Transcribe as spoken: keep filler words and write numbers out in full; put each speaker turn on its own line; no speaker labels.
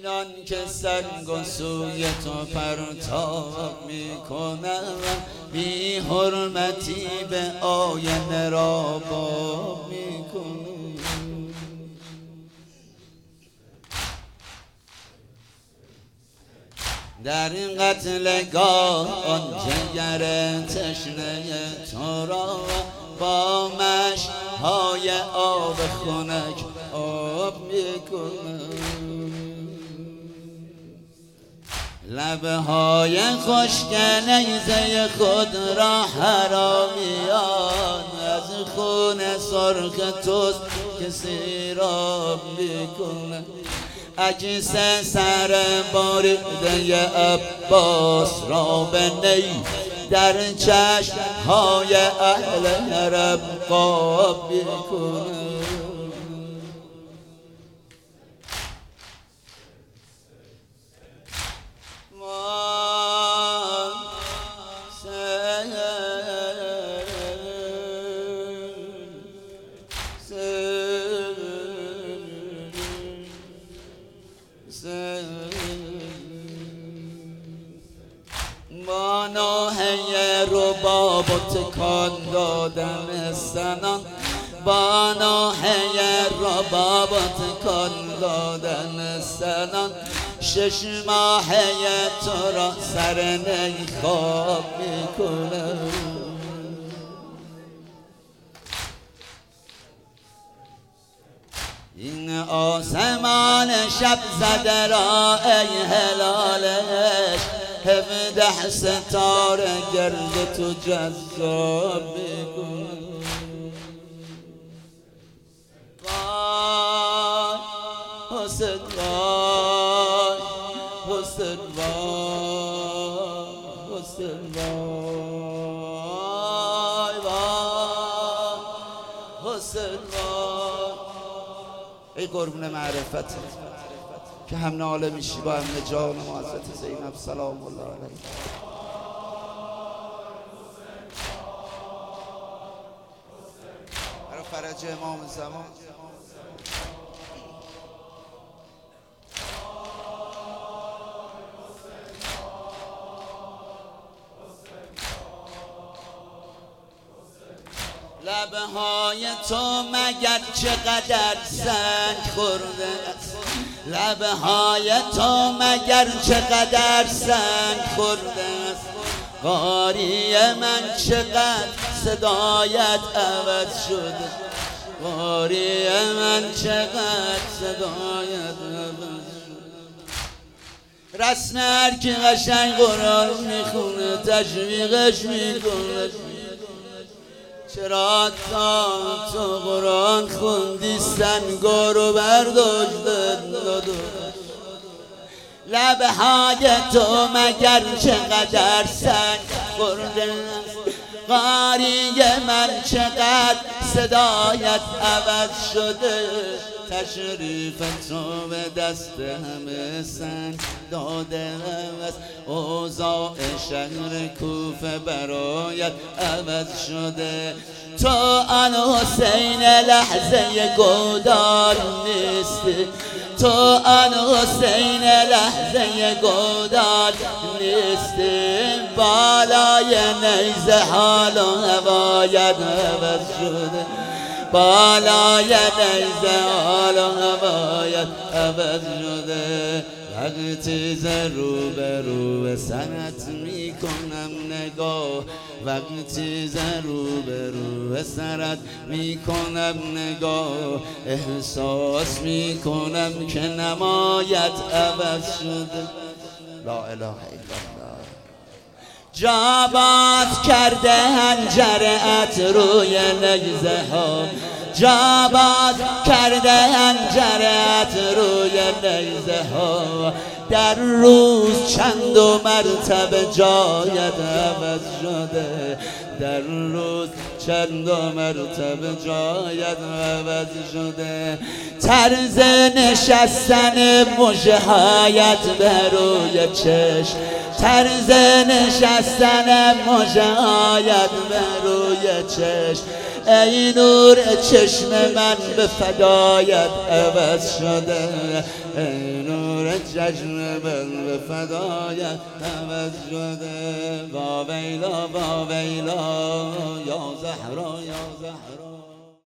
اینان که سنگ و سوی تو پرتاب میکنم، بی حرمتی به آینه را باب میکنم. در این قتلگاه آن جگر تشنه تو را با مشک‌های آب خنک آب میکنم. لبهای خشک نیزه خود را حرامیان، از خون سرخ توست که سیراب میکنه. عکس سر بریده عباس را به نی در چشم‌های اهل حرم قاب میکنه. با نوحه رباب و تکان دادن سنان، با نوحه رباب و تکان دادن سنان، شش ماهه تو را سر نی خواب میکنم. این آسمان شب زده را ای هلالش، هفده ستاره گرد تو جذاب میکنم. وای حسن وای حسن وای حسن وای وای حسن وای. ای قربون معرفت که هم ناله میشی با هم جان و حضرت زینب سلام الله علیها. برای فرج امام زمان لبهای تو مگر چقدر سنگ خورده است، لبهای تو مگر چقدر سنگ خورده است. قاری من چقدر صدایت عوض شده، قاری من چقدر صدایت عوض شده. رسم هر کی قشنگ قرآن میخونه تشویقش میکنه، چرا تا تو قرآن خوندی سنگا رو برداشته دادو. لبهای تو مگر چقدر سنگ خورده، قاری من چقدر صدایت عوض شده. تشریف تو به دست همه سنگ داده است، اوضاع شهر کوفه برایت عوض شده. تو آن حسین لحظه گودال نیستی، تو آن حسین لحظه گودال نیستی. بالای نیزه حال و هوایت عوض شده، بالای نیزه حال و هوایت عوض شده. وقتی ز رو به رو سرت میکنم نگاه، وقتی ز رو به رو سرت میکنم نگاه، احساس میکنم که نمایت عوض شده. لا اله الا الله. جا باز کرده حنجرت روی نیزه ها، جا باز کرده حنجرت روی نیزه ها. در روز چند و مرتبه جایت عوض شده، در روز چند و مرتبه جایت عوض شده. طرز نشستن مژه هایت به روی چشم، طرز نشستن مژه هایت به روی چشم. ای نور چشم من به فدایت عوض شده، ای نور چشم من به فدایت عوض شده. با ویلا با ویلا یا زهرا یا زهرا.